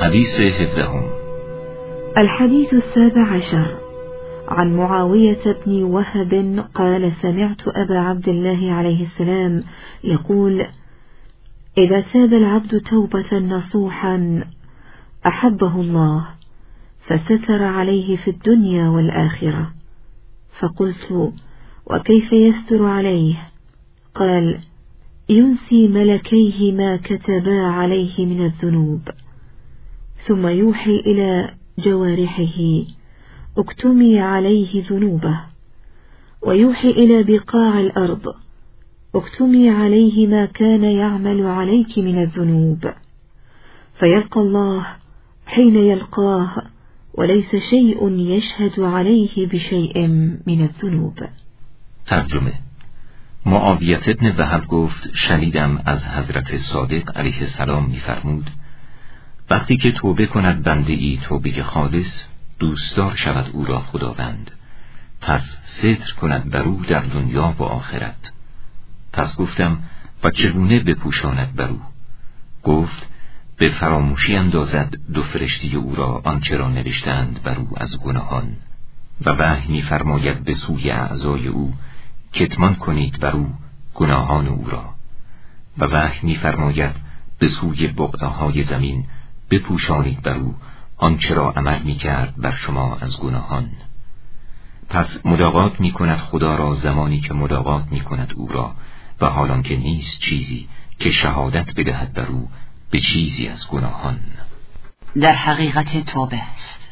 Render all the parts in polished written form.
حديث 17. الحديث 17 عن معاوية بن وهب قال: سمعت أبا عبد الله عليه السلام يقول: إذا تاب العبد توبة نصوحا أحبه الله فستر عليه في الدنيا والآخرة. فقلت: وكيف يستر عليه؟ قال: ينسي ملكيه ما كتبا عليه من الذنوب، ثم يوحي إلى جوارحه: اكتمي عليه ذنوبه، ويوحي إلى بقاع الأرض: اكتمي عليه ما كان يعمل عليك من الذنوب، فيلقى الله حين يلقاه وليس شيء يشهد عليه بشيء من الذنوب. ترجمه: معاویه بن وهب گفت: شنیدم از حضرت صادق علیه السلام می‌فرمود: وقتی که توبه کند بنده ای توبه خالص، دوستدار شود او را خداوند، پس ستر کند بر او در دنیا و آخرت. پس گفتم: و چگونه بپوشاند بر او؟ گفت: به فراموشی اندازد دو فرشته او را آنچه را نوشتند بر او از گناهان، و وحی می‌فرماید به سوی اعضای او: کتمان کنید بر او گناهان او را، و وحی می‌فرماید به سوی بقعه‌های زمین: بپوشانید بر او آنچه را عمل می‌کرد بر شما از گناهان. پس ملاقات می‌کند خدا را زمانی که ملاقات می‌کند او را، و حالان که نیست چیزی که شهادت بدهد بر او به چیزی از گناهان. در حقیقت توبه است.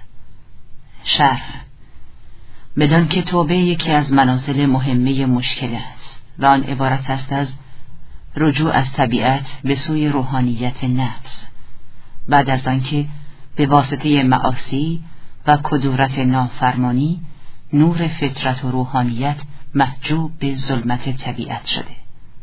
شرح: بدان که توبه یکی از منازل مهمه مشکل است و آن عبارت است از رجوع از طبیعت به سوی روحانیت نفس، بعد از آنکه به واسطه معاصی و کدورت نافرمانی نور فطرت و روحانیت محجوب به ظلمت طبیعت شده.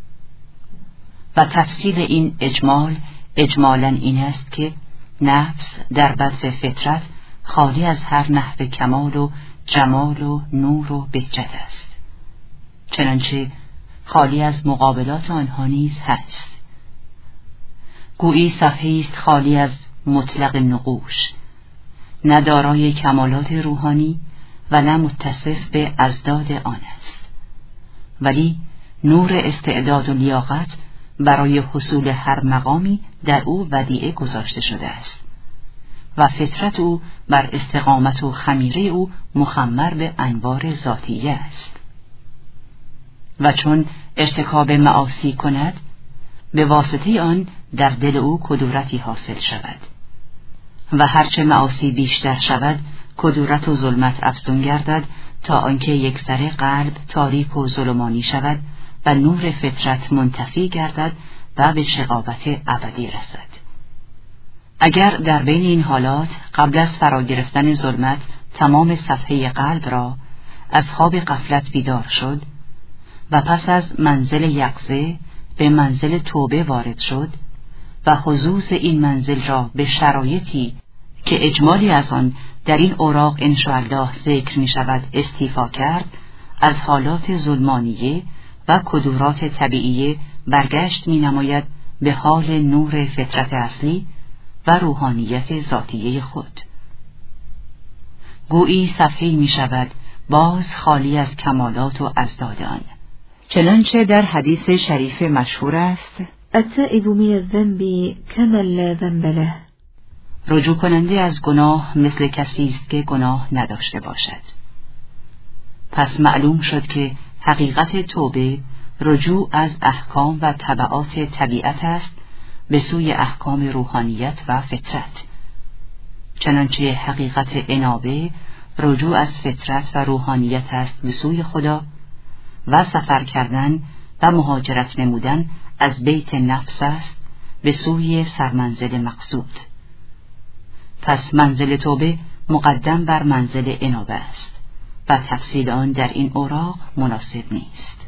و تفصیل این اجمالاً این است که نفس در بدو فطرت خالی از هر نحو کمال و جمال و نور و بهجت است، چنانچه خالی از مقابلات آنها نیز هست. گویی صفحه‌ای است خالی از مطلق نقوش، نه دارای کمالات روحانی و نه متصف به ازداد آن است، ولی نور استعداد و لیاقت برای حصول هر مقامی در او ودیعه گذاشته شده است و فطرت او بر استقامت و خمیره او مخمر به انوار ذاتیه است. و چون ارتکاب معاصی کند، به واسطه آن در دل او کدورتی حاصل شود، و هرچه معاصی بیشتر شود کدورت و ظلمت افزون گردد، تا آنکه یک ذره قلب تاریک و ظلمانی شود و نور فطرت منتفی گردد و به شقاوت ابدی رسد. اگر در بین این حالات قبل از فرا گرفتن ظلمت تمام صفحه قلب را از خواب غفلت بیدار شد و پس از منزل یقظه به منزل توبه وارد شد و حظوظ این منزل را به شرایطی که اجمالی از آن در این اوراق انشاءالله ذکر می شود استیفا کرد، از حالات ظلمانیه و کدورات طبیعیه برگشت می نماید به حال نور فطرت اصلی و روحانیت ذاتیه خود. گویی صفحه‌ای می شود باز خالی از کمالات و ازداد آن، چنانچه در حدیث شریف مشهور است: التائب من الذنب كمن لا ذنب له. رجوع کننده از گناه مثل کسی است که گناه نداشته باشد. پس معلوم شد که حقیقت توبه رجوع از احکام و تبعات طبیعت است به سوی احکام روحانیت و فطرت، چنانچه حقیقت انابه رجوع از فطرت و روحانیت است به سوی خدا، و سفر کردن و مهاجرت نمودن از بیت نفس است به سوی سرمنزل مقصود. پس منزل توبه مقدم بر منزل انابه است و تفصیل آن در این اوراق مناسب نیست.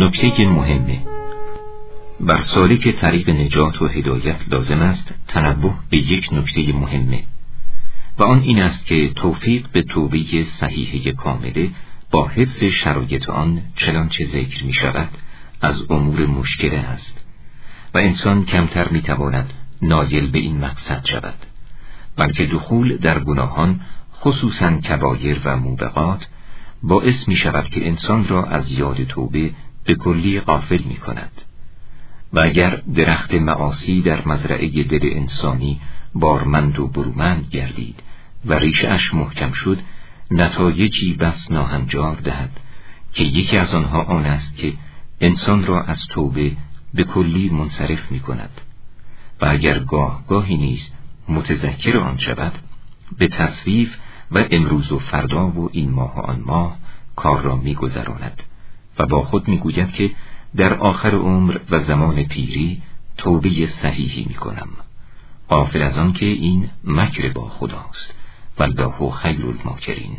نکته مهمه: بر سالک طریق نجات و هدایت لازم است تنبه به یک نکته مهمه و آن این است که توفیق به توبه صحیحه کامله با حفظ شرایط آن چنانچه ذکر می شود از امور مشکله است و انسان کمتر می تواند نایل به این مقصد شود، بلکه دخول در گناهان خصوصاً کبایر و موبقات باعث می شود که انسان را از یاد توبه به کلی غافل می کند و اگر درخت معاصی در مزرعه دل انسانی بارمند و برومند گردید و ریشه‌اش محکم شد، نتایجی بس ناهنجار دهد که یکی از آنها آن است که انسان را از توبه به کلی منصرف می کند و اگر گاهی نیز متذکر آن شود، به تصویف و امروز و فردا و این ماه و آن ماه کار را می گذراند و با خود می گوید که در آخر عمر و زمان پیری توبه صحیحی می کنم، غافل از آن که این مکر با خداست والله خیر الماکرین.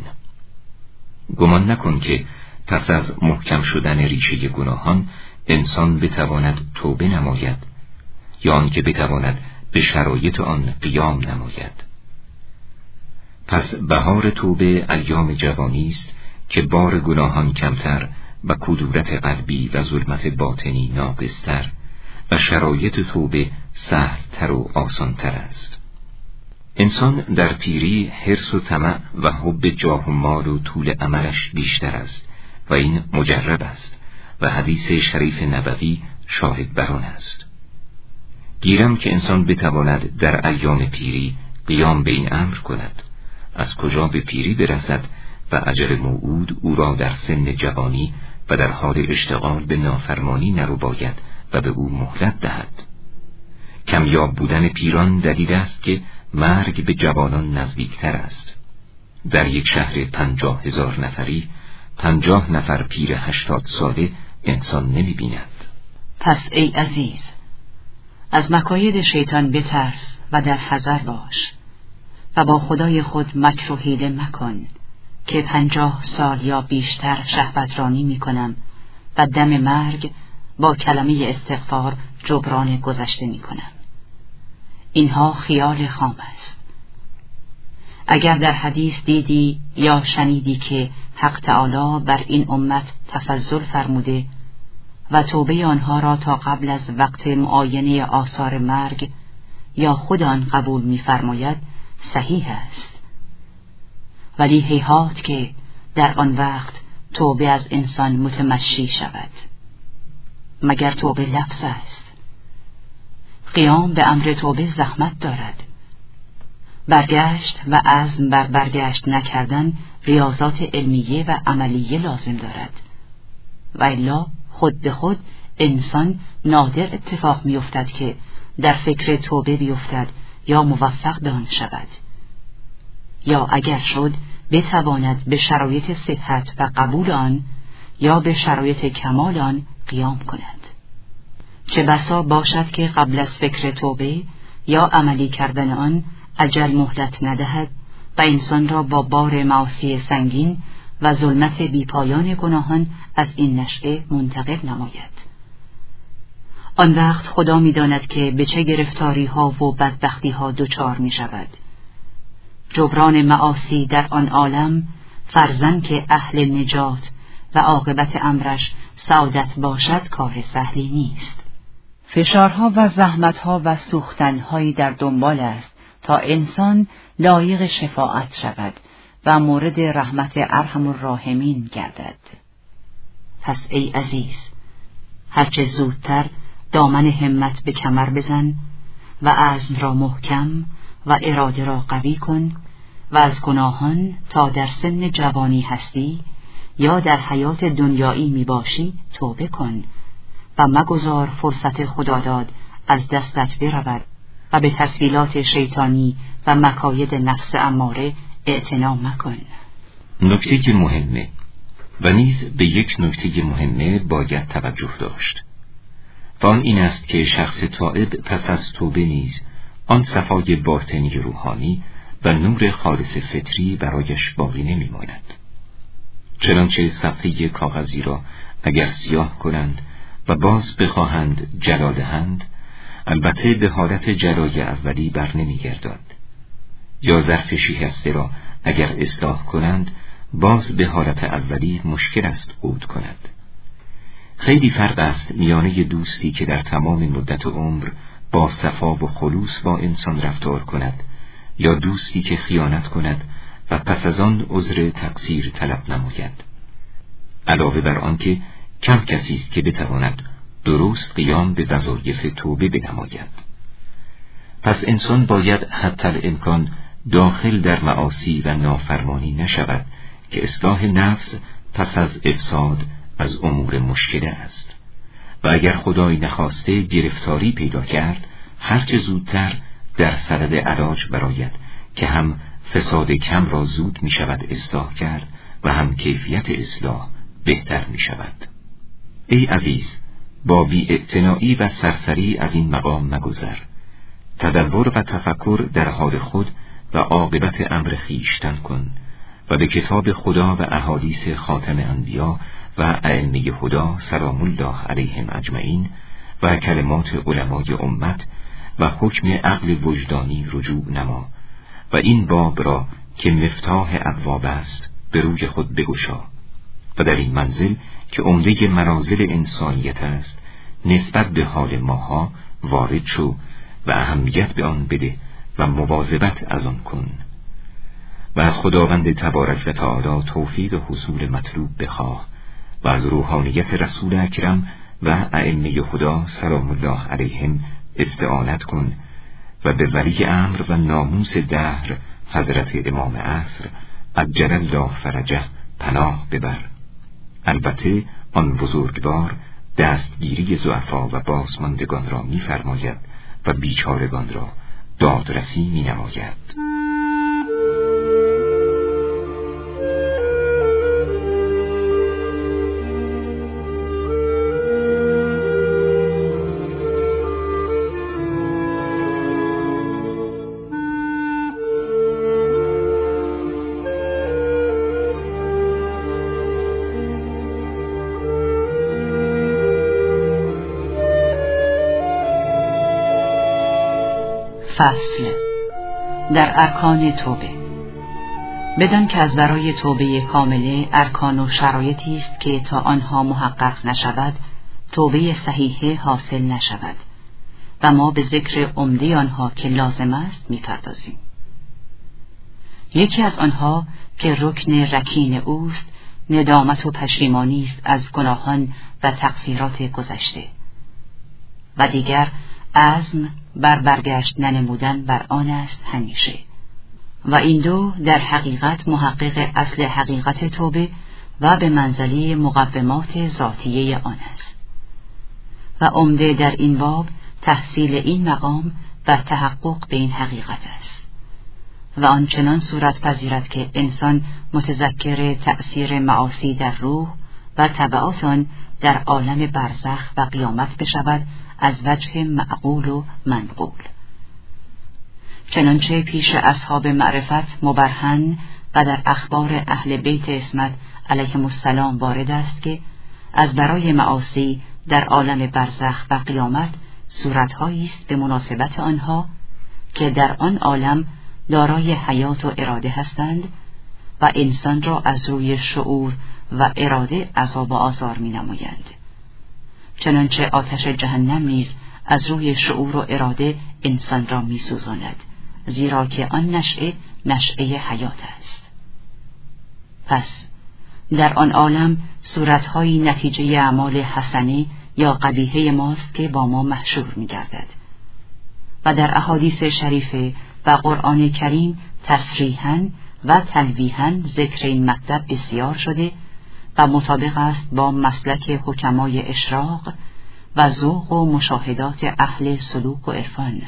گمان نکن که پس از محکم شدن ریشه گناهان انسان بتواند توبه نماید یا آنکه بتواند به شرایط آن قیام نماید. پس بهار توبه ایام جوانی است که بار گناهان کمتر و کدورت قلبی و ظلمت باطنی ناقصتر و شرایط توبه سهلتر و آسانتر است. انسان در پیری حرص و طمع و حب جاه و مال و طول عمرش بیشتر است و این مجرب است و حدیث شریف نبوی شاهد بر آن است. گیرم که انسان بتواند در ایام پیری قیام به این امر کند، از کجا به پیری برسد و اجل موعود او را در سن جوانی و در حال اشتغال به نافرمانی نرو باید و به او مهلت دهد. کمیاب بودن پیران دلیل است که مرگ به جوانان نزدیکتر است. در یک شهر 50,000 نفری 50 نفر پیر 80 ساله انسان نمی بیند. پس ای عزیز، از مکاید شیطان بترس و در حذر باش و با خدای خود مکر و حیله مکن که 50 سال یا بیشتر شهوترانی می کنم و دم مرگ با کلمه استغفار جبران گذشته می کنم. اینها خیال خام است. اگر در حدیث دیدی یا شنیدی که حق تعالی بر این امت تفضل فرموده و توبه آنها را تا قبل از وقت معاینه آثار مرگ یا خود آن قبول می فرماید، صحیح است. ولی هیهات که در آن وقت توبه از انسان متمشی شود، مگر توبه لفظ است. قیام به امر توبه زحمت دارد. برگشت و عزم بر برگشت نکردن ریاضات علمیه و عملیه لازم دارد و الا خود به خود انسان نادر اتفاق می افتد که در فکر توبه بیفتد یا موفق به آن شود، یا اگر شد بتواند به شرایط صحت و قبول آن یا به شرایط کمال آن قیام کند. چه بسا باشد که قبل از فکر توبه یا عملی کردن آن اجل مهلت ندهد و انسان را با بار معاصی سنگین و ظلمت بیپایان گناهان از این نشأه منتقل نماید. آن وقت خدا می داند که به چه گرفتاری ها و بدبختی ها دچار می شود. جبران معاصی در آن عالم فرضاً که اهل نجات و عاقبت امرش سعادت باشد کار سهلی نیست. فشارها و زحمتها و سوختنهایی در دنبال است تا انسان لایق شفاعت شود و مورد رحمت ارحم الراحمین گردد. پس ای عزیز، هرچه زودتر دامن همت به کمر بزن و عزم را محکم و اراده را قوی کن و از گناهان تا در سن جوانی هستی یا در حیات دنیایی می باشی توبه کن و مگذار فرصت خداداد از دستت برود و به تسویلات شیطانی و مکاید نفس اماره اعتنا مکن. نکته مهمه و نیز به یک نکته مهمه باید توجه داشت و آن این است که شخص تائب پس از توبه نیز آن صفای باطنی روحانی و نور خالص فطری برایش باقی نمی ماند. چنانچه صفحه کاغذی را اگر سیاه کنند و باز بخواهند جلا دهند، البته به حالت جلای اولی بر نمیگردد. یا ظرف شکسته را اگر اصلاح کنند، باز به حالت اولی مشکل است عود کند. خیلی فرق است میانه دوستی که در تمام مدت عمر با صفا و خلوص با انسان رفتار کند یا دوستی که خیانت کند و پس از آن عذر تقصیر طلب نماید. علاوه بر آنکه کم کسی است که بتواند درست قیام به وظایف توبه بنماید. پس انسان باید حتی الامکان داخل در معاصی و نافرمانی نشود که اصلاح نفس پس از افساد از امور مشکله است و اگر خدای نخواسته گرفتاری پیدا کرد، هرچه زودتر در صدد علاج براید که هم فساد کم را زود می شود اصلاح کرد و هم کیفیت اصلاح بهتر می شود. ای عزیز، با بی‌اعتنایی و سرسری از این مقام مگذر. تدبر و تفکر در حال خود و عاقبت امر خویشتن کن و به کتاب خدا و احادیث خاتم انبیا و ائمه هدی سلام الله علیهم اجمعین و کلمات علمای امت و حکم عقل وجدانی رجوع نما و این باب را که مفتاح ابواب است به روی خود بگشا و در این منزل که عمده منازل انسانیت است نسبت به حال ماها وارد شو و اهمیت به آن بده و مواظبت از آن کن و از خداوند تبارک و تعالی توفیق حصول مطلوب بخواه و از روحانیت رسول اکرم و ائمه هدی سلام الله علیهم استعانت کن و به ولی امر و ناموس دهر حضرت امام عصر عجل الله فرجه پناه ببر. البته آن بزرگوار دستگیری ضعفا و بازماندگان را می‌فرماید و بیچارگان را دادرسی می‌نماید. فصل در ارکان توبه. بدان که از برای توبه کامله ارکان و شرایطی است که تا آنها محقق نشود توبه صحیحه حاصل نشود و ما به ذکر عمده آنها که لازم است می‌پردازیم. یکی از آنها که رکن رکین اوست ندامت و پشیمانی است از گناهان و تقصیرات گذشته و دیگر عزم بر برگشت ننمودن بر آن است همیشه و این دو در حقیقت محقق اصل حقیقت توبه و به منزله مقومات ذاتیه آن است و عمده در این باب تحصیل این مقام و تحقق به این حقیقت است و آنچنان صورت پذیرد که انسان متذکر تأثیر معاصی در روح و تبعات آن در عالم برزخ و قیامت بشود از وجه معقول و منقول. چنانچه پیش اصحاب معرفت مبرهن و در اخبار اهل بیت عصمت علیهم السلام وارد است که از برای معاصی در عالم برزخ و قیامت صورتهایی است به مناسبت آنها که در آن عالم دارای حیات و اراده هستند و انسان را از روی شعور و اراده عذاب و آزار می نمایند. چنانچه آتش جهنم نیز از روی شعور و اراده انسان را می سوزاند، زیرا که آن نشأه حیات است. پس در آن عالم صورتهایی نتیجه اعمال حسنه یا قبیحه ماست که با ما محشور می گردد و در احادیث شریفه و قرآن کریم تصریحاً و تلویحاً ذکر این مطلب بسیار شده و مطابق است با مسلک حکمای اشراق و ذوق و مشاهدات اهل سلوک و عرفان.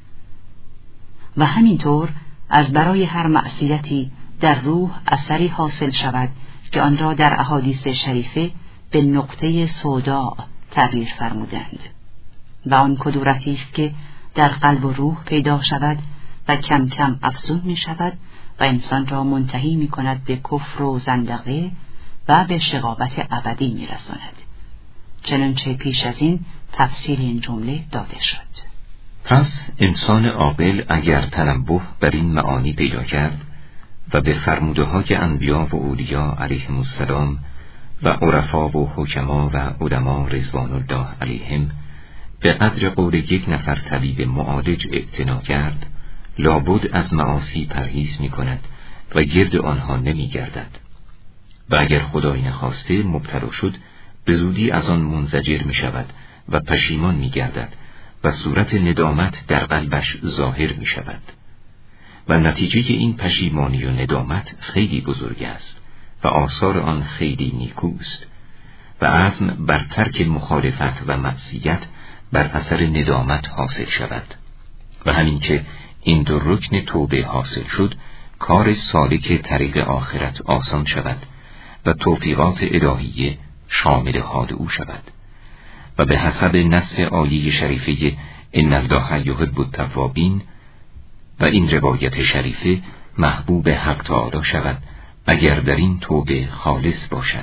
و همینطور از برای هر معصیتی در روح اثری حاصل شود که آن را در احادیث شریفه به نقطه سودا تعبیر فرمودند و آن کدورتی است که در قلب و روح پیدا شود و کم کم افزون می شود و انسان را منتهی می کند به کفر و زندقه و به شقاوت ابدی می‌رساند. چنانچه پیش از این تفسیر این جمله داده شد. پس انسان عاقل اگر تنبه بر این معانی پیدا کرد و به فرموده‌های انبیا و اولیا علیهم السلام و عرفا و حکما و علما رضوان الله علیهم به قدر قول یک نفر طبیب معالج اعتنا کرد، لابد از معاصی پرهیز می کند و گرد آنها نمی گردد و اگر خدای نخواسته مبتلا شد به زودی از آن منزجر می شود و پشیمان می گردد و صورت ندامت در قلبش ظاهر می شود و نتیجه این پشیمانی و ندامت خیلی بزرگ است و آثار آن خیلی نیکوست و عزم بر ترک مخالفت و معصیت بر اثر ندامت حاصل شود و همین که این دو رکن توبه حاصل شد، کار سالک طریق آخرت آسان شود و توفیقات الهیه شامل حال او شود و به حسب نص آیه شریفه ان الله یحب التوابین و این روایت شریفه محبوب حق تعالی شود اگر در این توبه خالص باشد.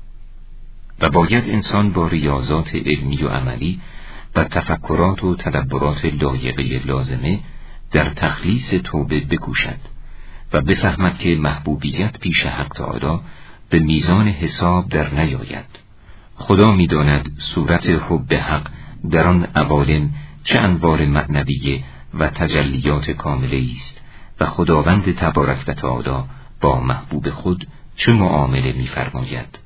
و باید انسان با ریاضات علمی و عملی و تفکرات و تدبرات لایقه لازمه در تخلیص توبه بکوشد و بفهمد که محبوبیت پیش حق تعالی به میزان حساب در نیاید. خدا می‌داند صورت حب حق در آن عوالم چه انوار معنویه و تجلیات کامله است و خداوند تبارک و تعالی با محبوب خود چه معامله می‌فرماید.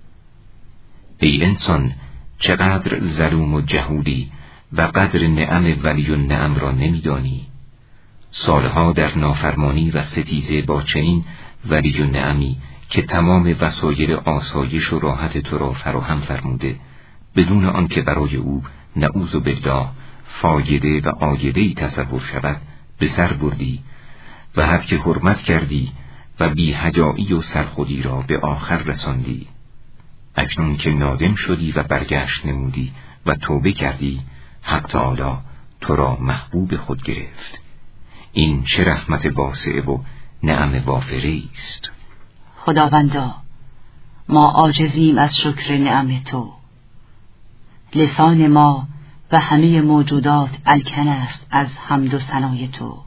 ای انسان، چقدر ظلوم و جهولی و قدر نعم ولی النعم را نمی‌دانی. سالها در نافرمانی و ستیزه با چنین ولی النعمی که تمام وسایل آسایش و راحت تو را فراهم فرموده بدون آنکه برای او نعوذ بالله فایده و عایده‌ای تصور شود به سر بردی و حد که حرمت کردی و بی حیایی و سرخودی را به آخر رساندی. اکنون که نادم شدی و برگشت نمودی و توبه کردی، حق تعالی تو را محبوب خود گرفت. این چه رحمت واسعه و نعم وافره است. خداوندا، ما عاجزیم از شکر نعم تو. لسان ما و همه موجودات الکن است از حمد و ثنای تو،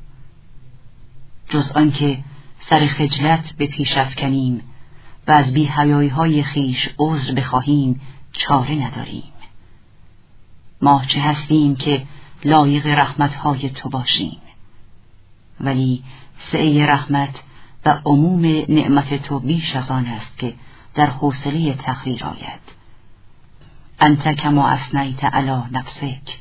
جز آنکه سر خجلت به پیش افکنیم و از بی حیایی‌های خویش عذر بخواهیم چاره نداریم. ما چه هستیم که لایق رحمت‌های تو باشیم، ولی سعی رحمت و عموم نعمت تو بیش از آن است که در حوصله تقدیر آید. انت کما اثنیت علی نفسک.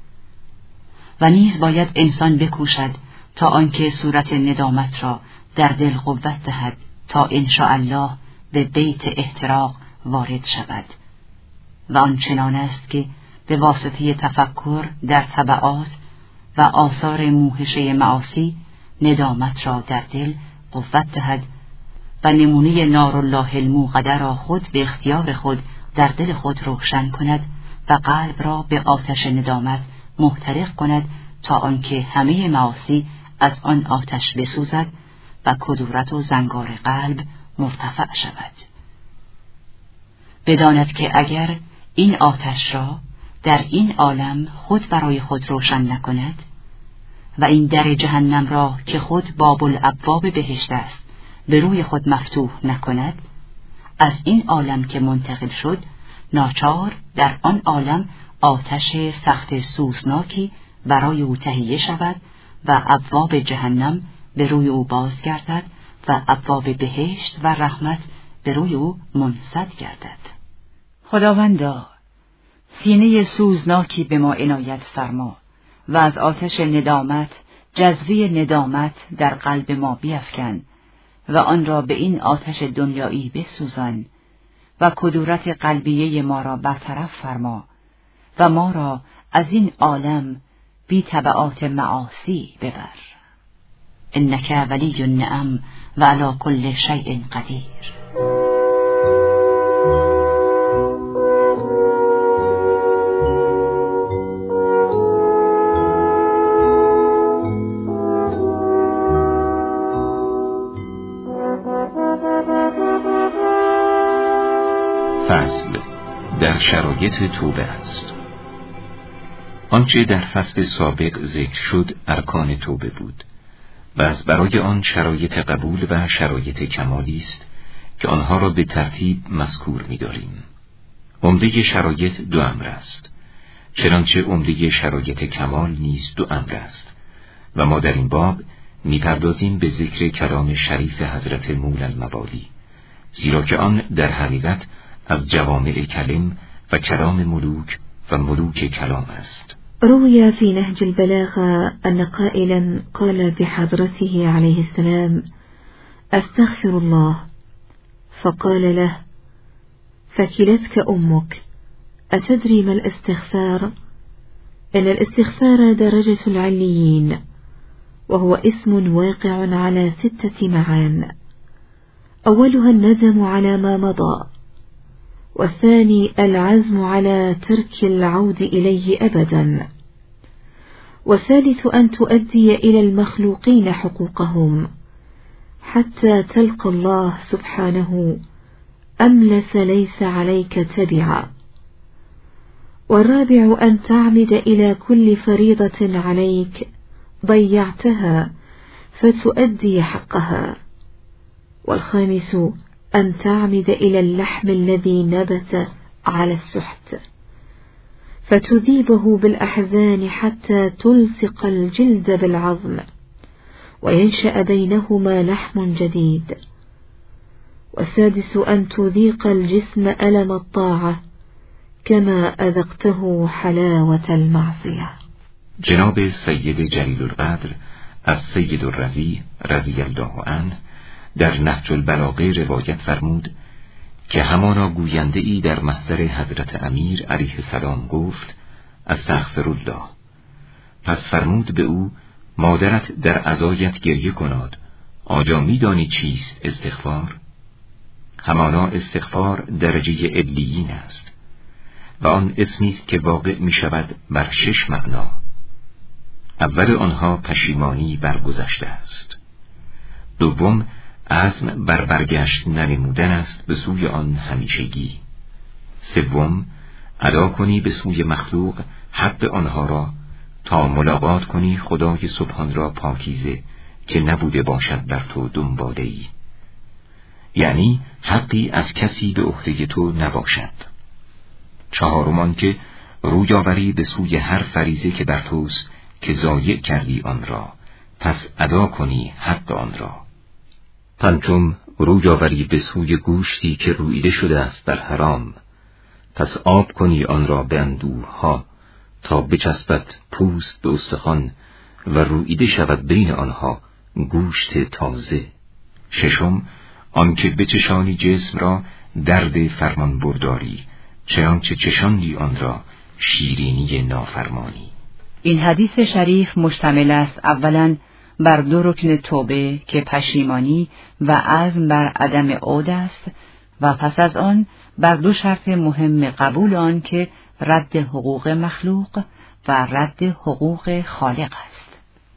و نیز باید انسان بکوشد تا آنکه صورت ندامت را در دل قوت دهد تا انشاءالله به بیت احتراق وارد شود و آنچنان است که به واسطه تفکر در تبعات و آثار موحشه معاصی ندامت را در دل قوت دهد و نمونه نارالله الموقده را خود به اختیار خود در دل خود روشن کند و قلب را به آتش ندامت محترق کند تا آنکه همه معاصی از آن آتش بسوزد و کدورت و زنگار قلب مرتفع شود. بداند که اگر این آتش را در این عالم خود برای خود روشن نکند و این در جهنم را که خود باب الابواب بهشت است به روی خود مفتوح نکند، از این عالم که منتقل شد ناچار در آن عالم آتش سخت سوزناکی برای او تهیه شود و ابواب جهنم به روی او بازگردد و ابواب بهشت و رحمت به روی او منسد گردد. خداوندا، سینه سوزناکی به ما عنایت فرما و از آتش ندامت جذوه ندامت در قلب ما بیفکن و آن را به این آتش دنیایی بسوزان و کدورت قلبیه ما را برطرف فرما و ما را از این عالم بی تبعات معاصی ببر. انک ولی النعم و علی کل شیء قدیر. شرایط توبه است. آنچه در فصل سابق ذکر شد ارکان توبه بود و از برای آن شرایط قبول و شرایط کمالی است که آنها را به ترتیب مذکور می‌داریم. عمده شرایط دو امر است، چنانچه عمده شرایط کمال نیز دو امر است و ما در این باب می‌پردازیم به ذکر کلام شریف حضرت مولا المبالی، زیرا که آن در حقیقت از جوامع کلم و کلام ملوک و ملوک کلام است. روي في نهج البلاغة أن قائلا قال بحضرته عليه السلام: أستغفر الله، فقال له: فكلتك أمك، أتدري ما الاستغفار؟ إن الاستغفار درجة العليين، وهو اسم واقع على 6 معان، أولها الندم على ما مضى، والثاني العزم على ترك العود إليه أبدا، والثالث أن تؤدي إلى المخلوقين حقوقهم حتى تلقى الله سبحانه أملس ليس عليك تبعا، والرابع أن تعمد إلى كل فريضة عليك ضيعتها فتؤدي حقها، والخامس أن تعمد إلى اللحم الذي نبت على السحت فتذيبه بالأحزان حتى تلصق الجلد بالعظم وينشأ بينهما لحم جديد، والسادس أن تذيق الجسم ألم الطاعة كما أذقته حلاوة المعصية. جناب سید جلیل القدر از سید الرضی رضی الله عنه در نهج البلاغه روایت فرمود که همانا گوینده ای در محضر حضرت امیر علیه السلام گفت: استغفرالله. پس فرمود به او: مادرت در عزایت گریه کناد، آیا می دانی چیست استغفار؟ همانا استغفار درجه علیین است و آن اسمی است که واقع می شود بر 6 معنا. اول آنها پشیمانی بر گذشته است، دوم عزم بر برگشت ننمودن است به سوی آن همیشگی، سوم ادا کنی به سوی مخلوق حق آنها را تا ملاقات کنی خدای سبحان را پاکیزه که نبوده باشد بر تو دنباله‌ای، یعنی حقی از کسی به عهده تو نباشد. چهارم آن که روی آوری به سوی هر فریضه که بر توست که ضایع کردی آن را، پس ادا کنی حق آن را. پنجم روی آوری به سوی گوشتی که رویده شده است بر حرام، پس آب کنی آن را به اندوه‌ها تا بچسبد پوست به استخوان و رویده شود بین آنها گوشت تازه. ششم آن که بچشانی جسم را درد فرمان برداری، چنانچه چشاندی آن را شیرینی نافرمانی. این حدیث شریف مشتمل است اولاً بر 2 رکن توبه که پشیمانی و عزم بر عدم عود است و پس از آن بر 2 شرط مهم قبول آن که رد حقوق مخلوق و رد حقوق خالق است.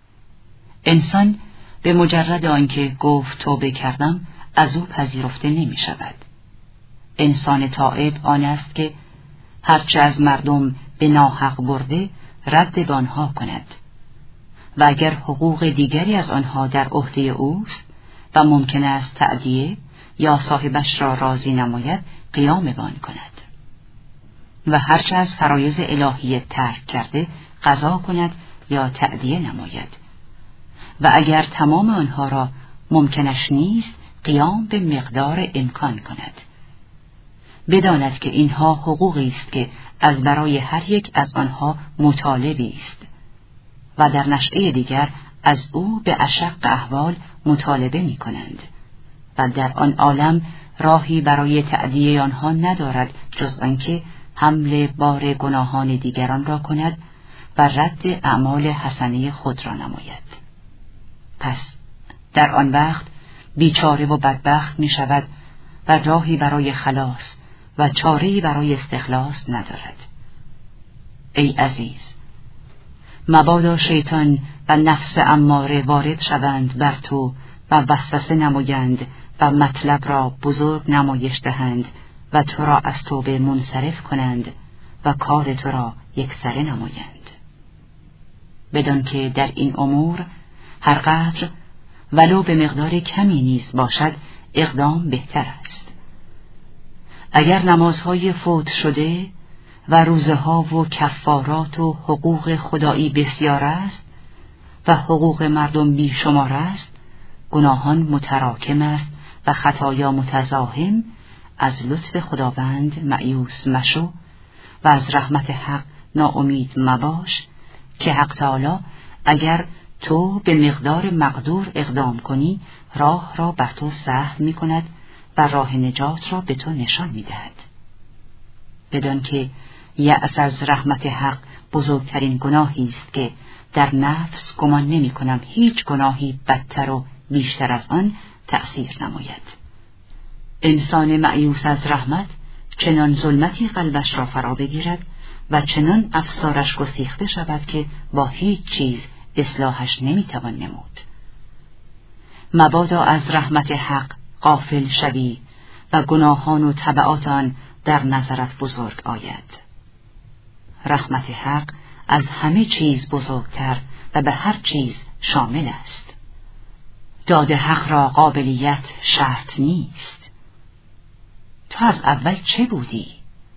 انسان به مجرد آنکه گفت توبه کردم از او پذیرفته نمی شود. انسان تائب آن است که هرچه از مردم به ناحق برده رد به آنها کند و اگر حقوق دیگری از آنها در عهده اوست و ممکن است تأدیه یا صاحبش را راضی نماید قیام به آن کند و هرچه از فرایض الهی ترک کرده قضا کند یا تأدیه نماید و اگر تمام آنها را ممکنش نیست قیام به مقدار امکان کند. بداند که اینها حقوقی است که از برای هر یک از آنها مطالبی است و در نشأه دیگر از او به اشق احوال مطالبه می کنند و در آن عالم راهی برای تأدیه آنها ندارد جز آنکه حمل بار گناهان دیگران را کند و رد اعمال حسنه خود را نماید. پس در آن وقت بیچاره و بدبخت می شود و راهی برای خلاص و چاره‌ای برای استخلاص ندارد. ای عزیز، مبادا شیطان و نفس اماره وارد شوند بر تو و وسوسه نمایند و مطلب را بزرگ نمایش دهند و تو را از توبه منصرف کنند و کار تو را یکسره نمایند. بدان که در این امور هر قدر ولو به مقدار کمی نیز باشد اقدام بهتر است. اگر نمازهای فوت شده و روزه ها و کفارات و حقوق خدایی بسیار است و حقوق مردم بیشمار است، گناهان متراکم است و خطایا متزاحم، از لطف خداوند مایوس مشو و از رحمت حق ناامید مباش که حق تعالی اگر تو به مقدار مقدور اقدام کنی راه را بر تو سهل می کند و راه نجات را به تو نشان می دهد. بدان که یأس از رحمت حق بزرگترین گناهی است که در نفس گمان نمی کنم هیچ گناهی بدتر و بیشتر از آن تأثیر نماید. انسان مایوس از رحمت چنان ظلمتی قلبش را فرا بگیرد و چنان افسارش گسیخته شود که با هیچ چیز اصلاحش نمیتوان نمود. مبادا از رحمت حق غافل شوی و گناهان و تبعات آن در نظرت بزرگ آید. رحمت حق از همه چیز بزرگتر و به هر چیز شامل است. داد حق را قابلیت شرط نیست. تو از اول چه بودی؟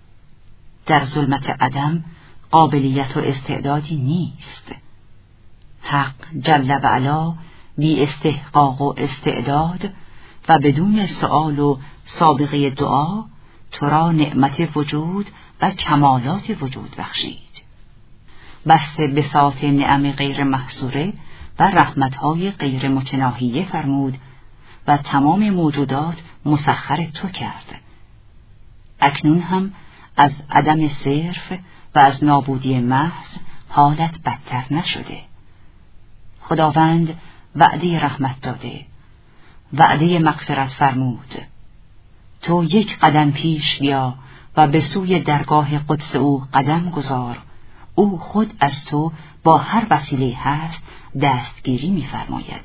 در ظلمت عدم قابلیت و استعدادی نیست. حق جل و علا بی استحقاق و استعداد و بدون سؤال و سابقه دعا تو را نعمت وجود و کمالات وجود بخشید. بسته بساط نعم غیر محصوره و رحمتهای غیر متناهیه فرمود و تمام موجودات مسخر تو کرد. اکنون هم از عدم صرف و از نابودی محض حالت بدتر نشده. خداوند وعده رحمت داده، وعده مغفرت فرمود. تو یک قدم پیش بیا و به سوی درگاه قدس او قدم گذار. او خود از تو با هر وسیله هست دستگیری می‌فرماید.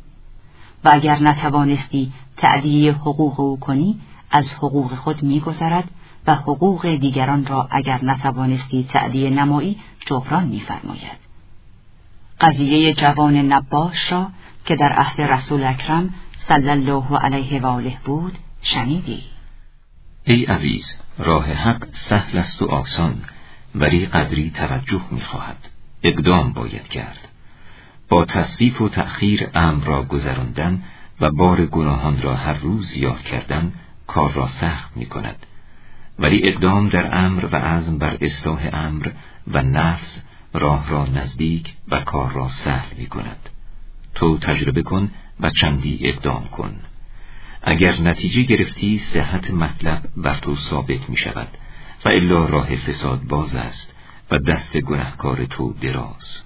و اگر نتوانستی تأدیه حقوق او کنی، از حقوق خود می‌گذرد و حقوق دیگران را اگر نتوانستی تأدیه نمایی جبران می‌فرماید. قضیه جوان نباش را که در عهد رسول اکرم صلی الله علیه و آله بود شنیدی؟ ای عزیز، راه حق سهل است و آسان، ولی قدری توجه می‌خواهد. اقدام باید کرد. با تصویف و تأخیر امر را گذراندن و بار گناهان را هر روز زیاد کردن کار را سخت می‌کند. ولی اقدام در امر و عزم بر اصلاح امر و نفس راه را نزدیک و کار را سهل می‌کند. تو تجربه کن و چندی اقدام کن. اگر نتیجه گرفتی صحت مطلب بر تو ثابت می‌شود و الا راه فساد باز است و دست گناهکار تو دراز.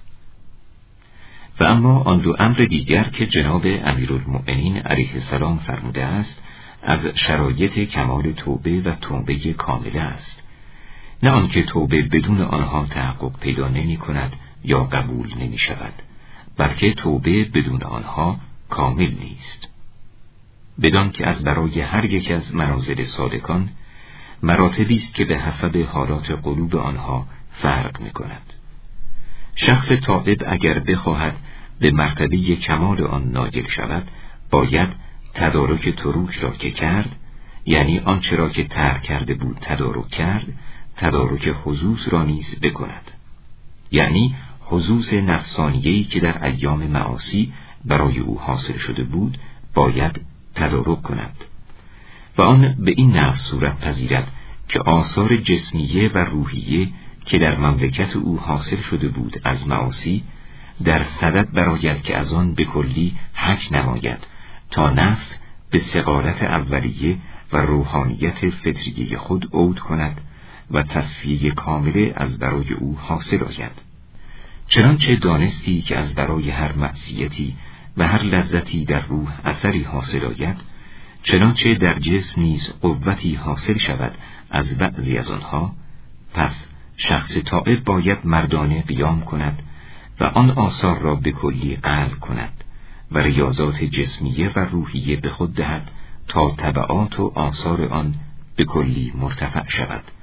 و اما آن دو امر دیگر که جناب امیرالمؤمنین علیه السلام فرموده است از شرایط کمال توبه و توبه کامله است، نه آنکه توبه بدون آنها تحقق پیدا نمی کند یا قبول نمی شود، بلکه توبه بدون آنها کامل نیست. بدان که از برای هر یک از منازل صادقان مراتبی است که به حسب حالات قلوب آنها فرق می کند. شخص تائب اگر بخواهد به مرتبه کمال آن نایل شود، باید تدارک تروک را که کرد، یعنی آنچه را که ترک کرده بود تدارک کرد، تدارک حظوظ را نیز بکند. یعنی حظوظ نفسانیه‌ای که در ایام معاصی برای او حاصل شده بود باید تدارک کند و آن به این نحو صورت پذیرد که آثار جسمیه و روحیه که در مملکت او حاصل شده بود از معاصی در صدد برآید که از آن به کلی حک نماید تا نفس به صغارت اولیه و روحانیت فطریه خود عود کند و تصفیه کامله از برای او حاصل آید. چنانچه دانستی که از برای هر معصیتی و هر لذتی در روح اثری حاصل آید، چنانچه در جسم نیز قوتی حاصل شود از بعضی از آنها، پس شخص تائب باید مردانه قیام کند و آن آثار را به کلی قلع کند و ریاضات جسمیه و روحیه به خود دهد تا تبعات و آثار آن به کلی مرتفع شود،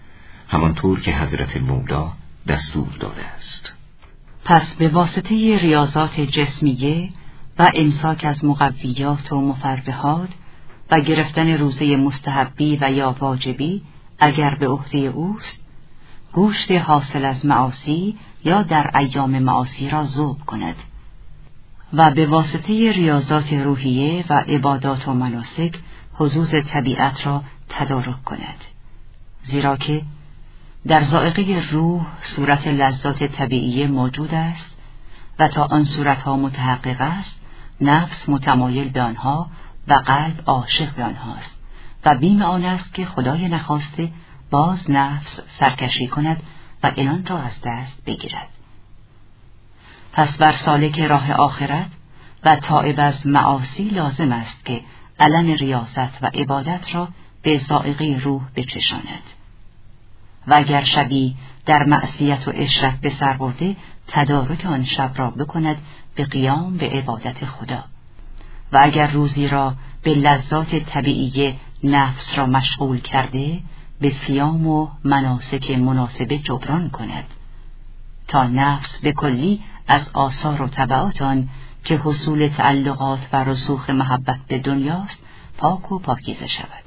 همانطور که حضرت مولا دستور داده است. پس به واسطه ریاضات جسمیه و امساک از مقویات و مفرحات و گرفتن روزه مستحبی و یا واجبی اگر به عهده اوست، گوشت حاصل از معاصی یا در ایام معاصی را ذوب کند و به واسطه ریاضات روحیه و عبادات و مناسک حظوظ طبیعت را تدارک کند، زیرا که در ذائقه روح صورت لذات طبیعی موجود است و تا آن صورتها متحقق است نفس متمایل به آنها و قلب عاشق به آنهاست و بیم آن است که خدای نخواسته باز نفس سرکشی کند و عنان را از دست بگیرد. پس بر سالک راه آخرت و تائب از معاصی لازم است که علم ریاضت و عبادت را به ذائقه روح بچشاند و اگر شبی در معصیت و اشرت به سر برده تدارک آن شب را بکند به قیام به عبادت خدا و اگر روزی را به لذات طبیعی نفس را مشغول کرده به صیام و مناسک مناسبه جبران کند تا نفس به کلی از آثار و تبعات آن که حصول تعلقات و رسوخ محبت به دنیاست پاک و پاکیزه شود.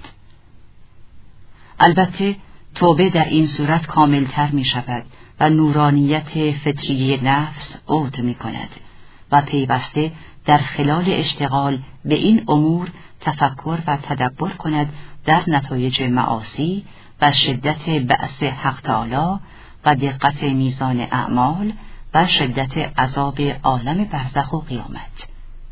البته توبه در این صورت کاملتر می شود و نورانیت فطری نفس عود می کند و پیوسته در خلال اشتغال به این امور تفکر و تدبر کند در نتایج معاصی و شدت بأس حق تعالی و دقت میزان اعمال و شدت عذاب عالم برزخ و قیامت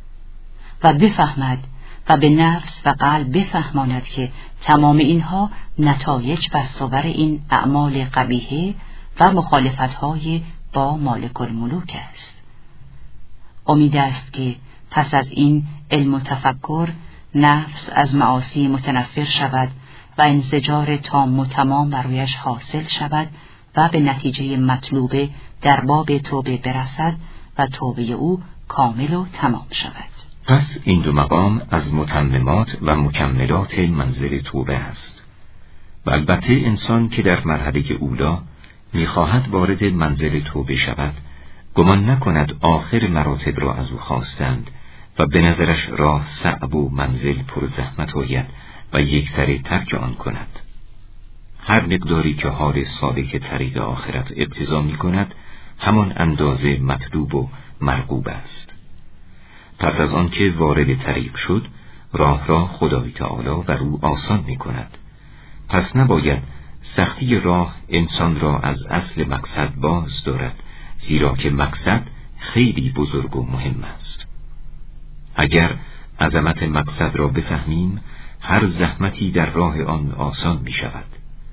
و بفهمد و به نفس و قلب بفهماند که تمام اینها نتایج و صور این اعمال قبیحه و مخالفتهای با مالک الملوک است. امید است که پس از این علم و تفکر نفس از معاصی متنفر شود و انزجار تام و تمام برایش حاصل شود و به نتیجه مطلوبه در باب توبه برسد و توبه او کامل و تمام شود. پس این دو مقام از متممات و مکملات منزل توبه است و البته انسان که در مرحله اولا می‌خواهد وارد منزل توبه شود گمان نکند آخر مراتب را از او خواستند و به نظرش راه صعب و منزل پر زحمت آید و یک سره ترک آن کند. هر مقداری که حال سالک طریق آخرت اقتضا می کند همان اندازه مطلوب و مرغوب است. پس از آن که وارد طریق شد راه را خدای تعالی بر او آسان می کند. پس نباید سختی راه انسان را از اصل مقصد باز دارد، زیرا که مقصد خیلی بزرگ و مهم است. اگر عظمت مقصد را بفهمیم هر زحمتی در راه آن آسان می شود.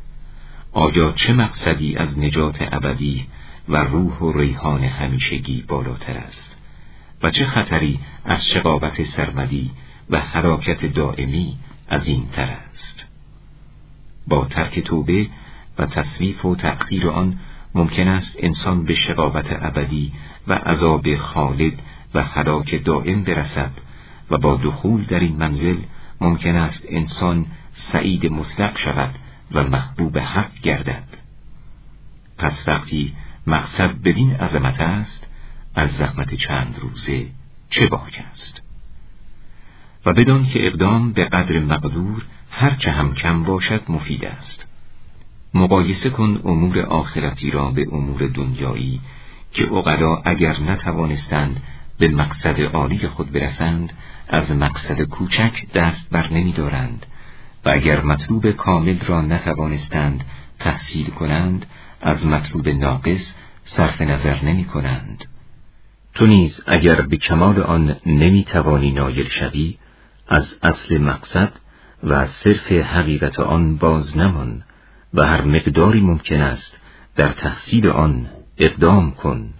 آیا چه مقصدی از نجات ابدی و روح و ریحان همیشگی بالاتر است و چه خطری از شقاوت سرمدی و هلاکت دائمی از این تر است. با ترک توبه و تصویف و تأخیر آن ممکن است انسان به شقاوت ابدی و عذاب خالد و هلاک دائم برسد و با دخول در این منزل ممکن است انسان سعید مطلق شود و محبوب حق گردد. پس وقتی مقصد بدین عظمت است از زحمت چند روزه چه باک است؟ و بدان که اقدام به قدر مقدور هرچه هم کم باشد مفید است. مقایسه کن امور آخرتی را به امور دنیایی که عقلا اگر نتوانستند به مقصد عالی خود برسند از مقصد کوچک دست بر نمی دارند و اگر مطلوب کامل را نتوانستند تحصیل کنند از مطلوب ناقص صرف نظر نمی کنند. تو نیز اگر به کمال آن نمی توانی نایل شوی از اصل مقصد و از صرف حقیقت آن باز نمان و هر مقداری ممکن است در تحصیل آن اقدام کن.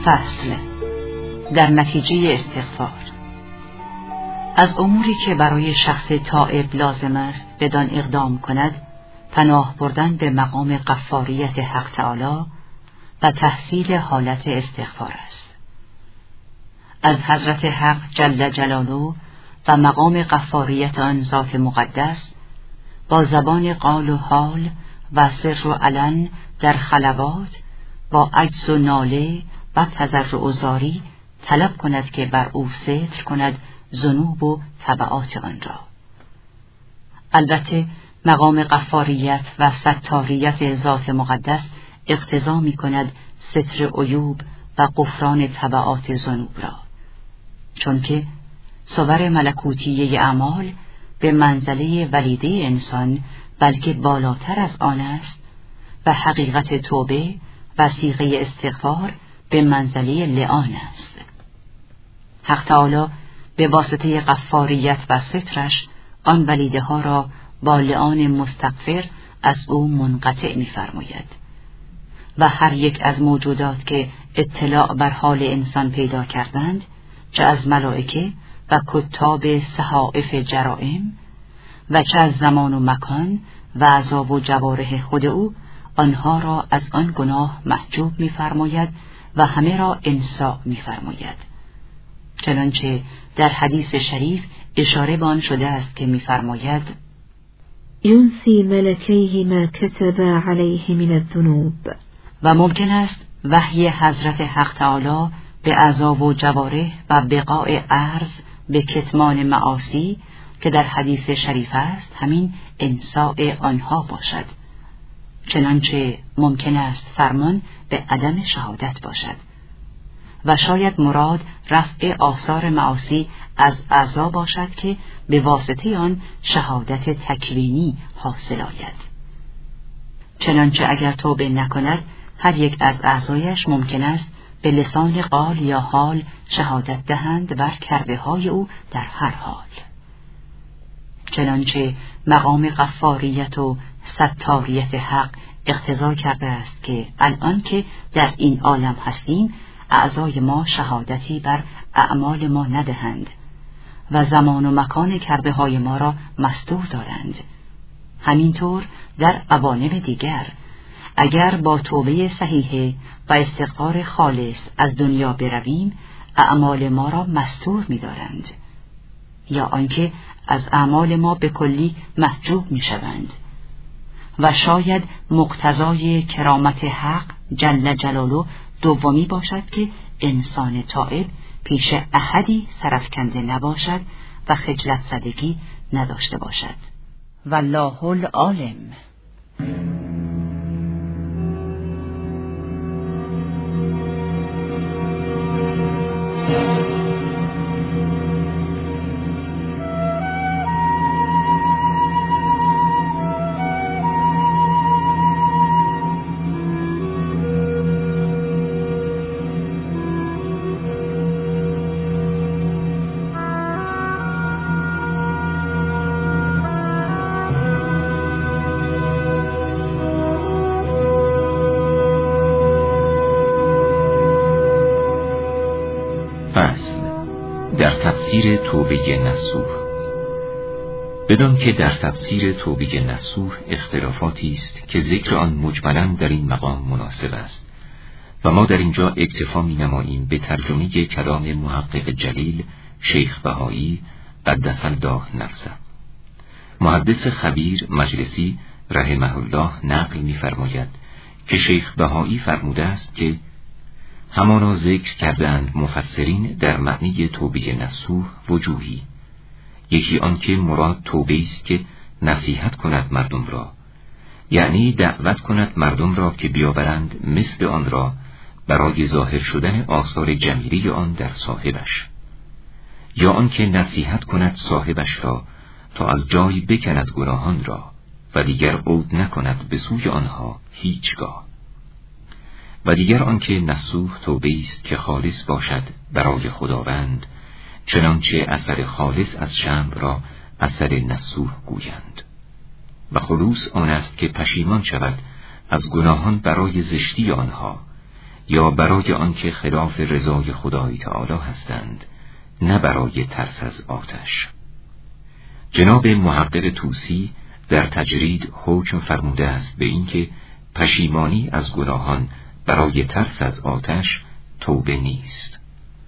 فصل در نتیجه استغفار. از اموری که برای شخص تائب لازم است بدان اقدام کند پناه بردن به مقام غفاریت حق تعالی و تحصیل حالت استغفار است. از حضرت حق جل جلاله و مقام غفاریت آن ذات مقدس با زبان قال و حال و سر و علن در خلوات با عجز و ناله و تضرع و زاری طلب کند که بر او ستر کند ذنوب و تبعات آن را. البته مقام غفاریت و ستاریت ذات مقدس اقتضا می کند ستر عیوب و غفران تبعات ذنوب را، چون که صور ملکوتیه اعمال به منزله ولیده انسان بلکه بالاتر از آن است و حقیقت توبه و صیغه استغفار به منزله لعان است. حق تعالی به واسطه غفاریت و سترش آن ولیده ها را با لعان مستغفر از او منقطع می فرماید و هر یک از موجودات که اطلاع بر حال انسان پیدا کردند، چه از ملائکه و کتاب صحائف جرائم و چه از زمان و مکان و عذاب و جوارح خود او، آنها را از آن گناه محجوب می فرماید و همه را انساء می فرماید. چنانچه در حدیث شریف اشاره به آن شده است که می فرماید ينسي ملكيه ما كتب عليه من الذنوب. و ممکن است وحی حضرت حق تعالی به عذاب و جوارح و بقاء عرض به کتمان معاصی که در حدیث شریف است همین انساء آنها باشد، چنانچه ممکن است فرمان به عدم شهادت باشد و شاید مراد رفع آثار معاصی از اعضا باشد که به واسطه آن شهادت تکوینی حاصل آید. چنانچه اگر توبه نکند هر یک از اعضایش ممکن است به لسان قال یا حال شهادت دهند بر کرده های او در هر حال. چنانچه مقام غفاریت و ستاریت حق اقتضا کرده است که الان که در این عالم هستیم اعضای ما شهادتی بر اعمال ما ندهند و زمان و مکان کرده های ما را مستور دارند. همینطور در عوالم دیگر اگر با توبه صحیحه و استغفار خالص از دنیا برویم اعمال ما را مستور می دارند یا آنکه از اعمال ما به کلی محجوب می شوند و شاید مقتضای کرامت حق جل جلاله دومی باشد که انسان تائب پیش احدی سرفکنده نباشد و خجلت زدگی نداشته باشد. والله العالم. در تفسیر توبه نصوح. بدان که در تفسیر توبه نصوح اختلافاتی است که ذکر آن مجملاً در این مقام مناسب است و ما در اینجا اکتفا می‌نماییم به ترجمه کلام محقق جلیل شیخ بهایی قدس الله نفسه. محدث خبیر مجلسی رحمه الله نقل می‌فرماید که شیخ بهایی فرموده است که همانا ذکر کردند مفسرین در معنی توبه نصوح وجوهی. یکی آن که مراد توبه است که نصیحت کند مردم را، یعنی دعوت کند مردم را که بیاورند مثل آن را برای ظاهر شدن آثار جمیلی آن در صاحبش، یا آن که نصیحت کند صاحبش را تا از جای بکند گناهان را و دیگر عود نکند به سوی آنها هیچگاه. و دیگر آنکه نصوح توبه است که خالص باشد برای خداوند، چنانچه اثر خالص از شمع را اثر نصوح گویند. و خلوص آن است که پشیمان شود از گناهان برای زشتی آنها، یا برای آنکه خلاف رضای خدای تعالی هستند، نه برای ترس از آتش. جناب محقق طوسی در تجرید حکم فرموده است به اینکه پشیمانی از گناهان برای ترس از آتش توبه نیست.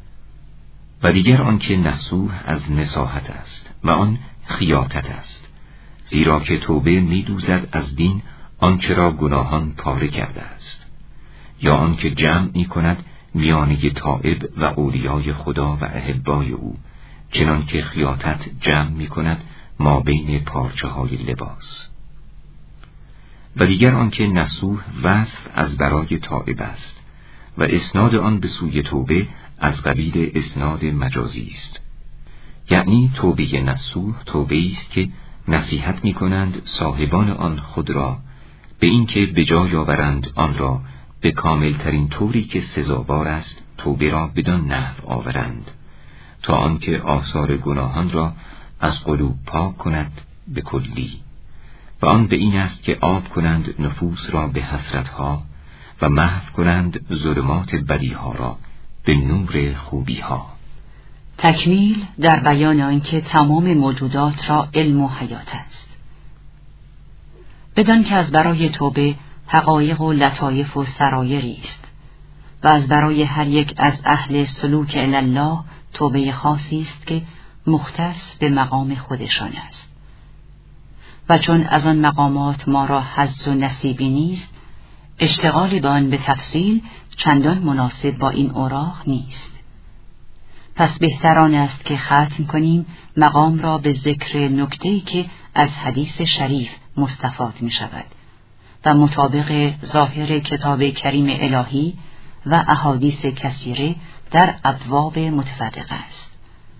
و دیگر آنکه نصوح از نصاحت است و آن خیاطت است، زیرا که توبه می‌دوزد از دین آنچه را گناهان پاره کرده است، یا آنکه جمع می‌کند میانه تائب و اولیای خدا و احبای او، چنان که خیاطت جمع می‌کند ما بین پارچه‌های لباس. و دیگر آنکه نصوح وصف از برای تائب است و اسناد آن به سوی توبه از قبیل اسناد مجازی است. یعنی توبه نصوح توبه است که نصیحت می‌کنند صاحبان آن خود را به اینکه به جای آورند آن را به کاملترین طوری که سزاوار است توبه را بدان نحو آورند، تا آنکه آثار گناهان را از قلوب پاک کند به کلی. و آن به این است که آب کنند نفوس را به حسرتها و محو کنند ظلمات بدیها را به نور خوبیها. تکمیل در بیان آنکه تمام موجودات را علم و حیات است، بدان که از برای توبه حقایق و لطایف و سرایری است و از برای هر یک از اهل سلوک الله توبه خاصی است که مختص به مقام خودشان است. و چون از آن مقامات ما را حظ و نصیبی نیست، اشتغال به آن به تفصیل چندان مناسب با این اوراق نیست. پس بهتران است که ختم کنیم مقام را به ذکر نکته‌ای که از حدیث شریف مستفاد می شود و مطابق ظاهر کتاب کریم الهی و احادیث کثیره در ابواب متفرقه است.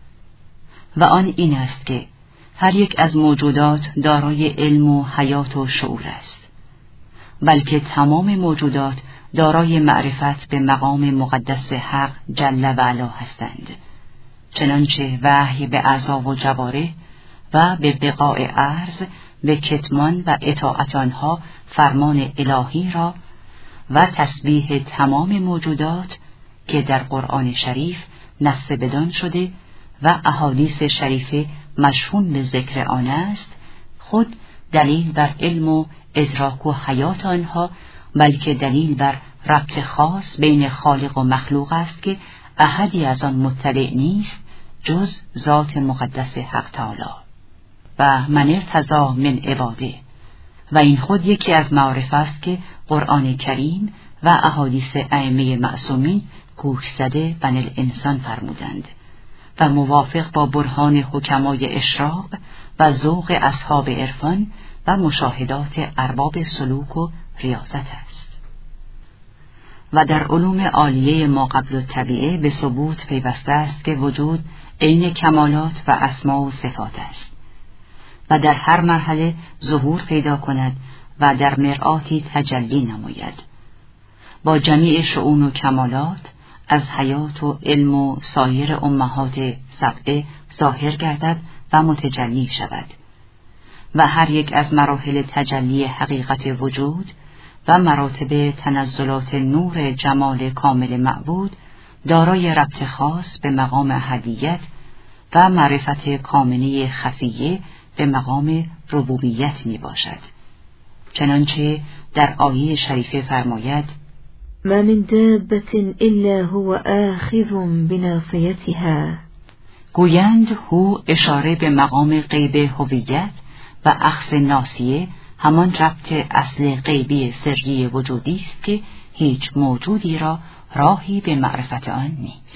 و آن این است که هر یک از موجودات دارای علم و حیات و شعور است، بلکه تمام موجودات دارای معرفت به مقام مقدس حق جل و علا هستند، چنانچه وحی به اعضا و جواره و به بقاع ارض به کتمان و اطاعت آنها فرمان الهی را و تسبیح تمام موجودات که در قرآن شریف نص بدان شده و احادیث شریفه مشهون به ذکر آن است، خود دلیل بر علم و ادراک و حیات آنها، بلکه دلیل بر ربط خاص بین خالق و مخلوق است که احدی از آن مطلع نیست جز ذات مقدس حق تعالی و من ارتضی من عباده. و این خود یکی از معارف است که قرآن کریم و احادیث ائمه معصومین گوش زده بن الانسان فرمودند و موافق با برهان حکمای اشراق و ذوق اصحاب عرفان و مشاهدات ارباب سلوک و ریاضت است. و در علوم عالیه ما قبل الطبیعه به ثبوت پیوسته است که وجود عین کمالات و اسما و صفات است و در هر مرحله ظهور پیدا کند و در مرآتی تجلی نماید، با جمیع شؤون و کمالات از حیات و علم و سایر امهات سبعه ظاهر گردد و متجلی شود و هر یک از مراحل تجلی حقیقت وجود و مراتب تنزلات نور جمال کامل معبود دارای ربط خاص به مقام احدیت و معرفت کامنه خفیه به مقام ربوبیت می باشد، چنانچه در آیه شریفه فرماید ما من دابة إلا هو آخذ بناصيتها. گویند هو اشاره به مقام غیب هویت و اخذ ناصیه همان ربط اصل غیبی سری وجودی است که هیچ موجودی را راهی به معرفت آن نیست.